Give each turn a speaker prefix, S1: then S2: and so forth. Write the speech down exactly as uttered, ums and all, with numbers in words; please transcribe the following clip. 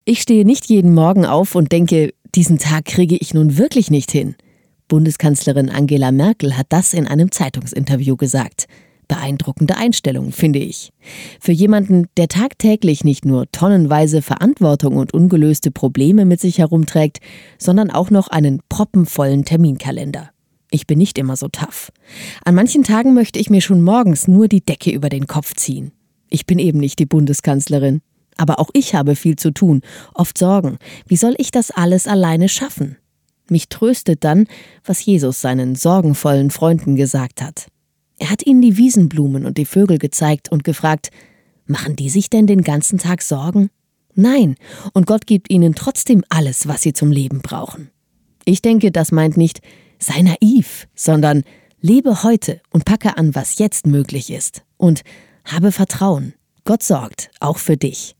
S1: Ich stehe nicht jeden Morgen auf und denke, diesen Tag kriege ich nun wirklich nicht hin. Bundeskanzlerin Angela Merkel hat das in einem Zeitungsinterview gesagt. Beeindruckende Einstellung, finde ich. Für jemanden, der tagtäglich nicht nur tonnenweise Verantwortung und ungelöste Probleme mit sich herumträgt, sondern auch noch einen proppenvollen Terminkalender. Ich bin nicht immer so tough. An manchen Tagen möchte ich mir schon morgens nur die Decke über den Kopf ziehen. Ich bin eben nicht die Bundeskanzlerin. Aber auch ich habe viel zu tun, oft Sorgen. Wie soll ich das alles alleine schaffen? Mich tröstet dann, was Jesus seinen sorgenvollen Freunden gesagt hat. Er hat ihnen die Wiesenblumen und die Vögel gezeigt und gefragt, machen die sich denn den ganzen Tag Sorgen? Nein, und Gott gibt ihnen trotzdem alles, was sie zum Leben brauchen. Ich denke, das meint nicht, sei naiv, sondern lebe heute und packe an, was jetzt möglich ist. Und habe Vertrauen. Gott sorgt, auch für dich.